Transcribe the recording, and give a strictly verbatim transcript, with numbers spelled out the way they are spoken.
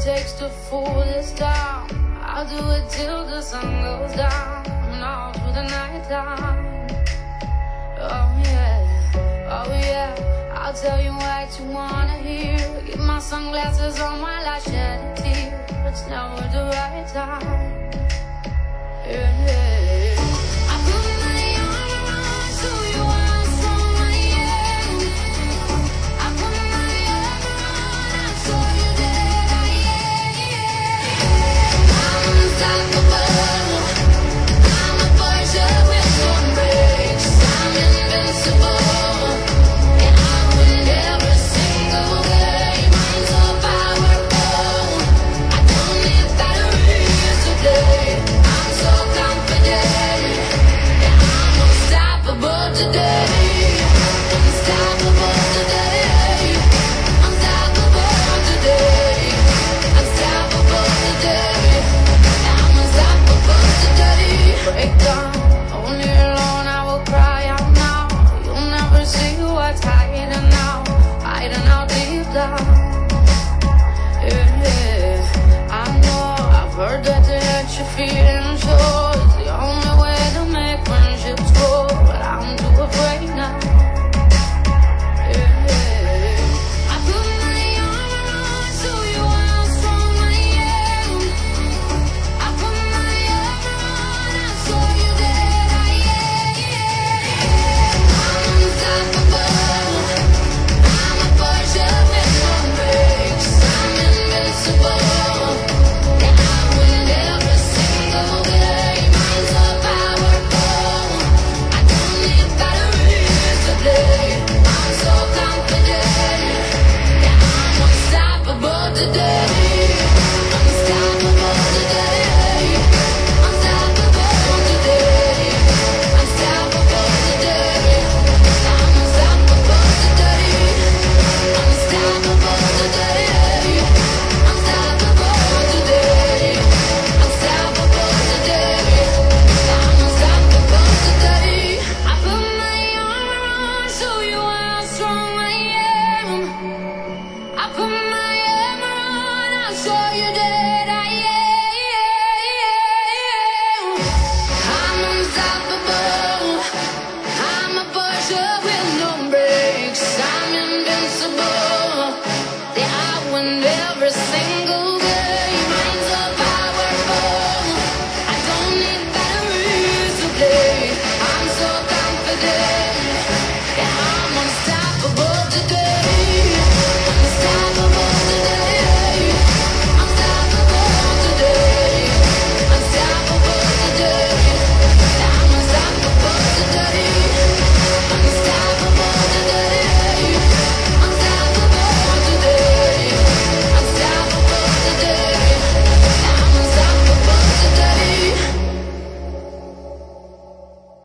takes to fool this town. I'll do it till the sun goes down and all through the night time. Oh yeah, oh yeah, I'll tell you what you wanna hear. Keep my sunglasses on while I shed a tear. It's never the right time. Yeah, yeah. I put my arm around so you are someone, yeah. I put my arm around, I saw you there, yeah, yeah. I'm unstoppable. I'm a Porsche with one brakes. I'm invincible, and I win every single game. I'm so powerful, I don't need batteries today. I'm so confident, and I'm unstoppable today. Unstoppable today. Unstoppable today. Unstoppable today. I'm unstoppable today. Break down, only alone I will cry out now. You'll never see what's hiding now, hiding out deep down. Yeah, yeah. I know, I've heard that they hurt your feelings, sure.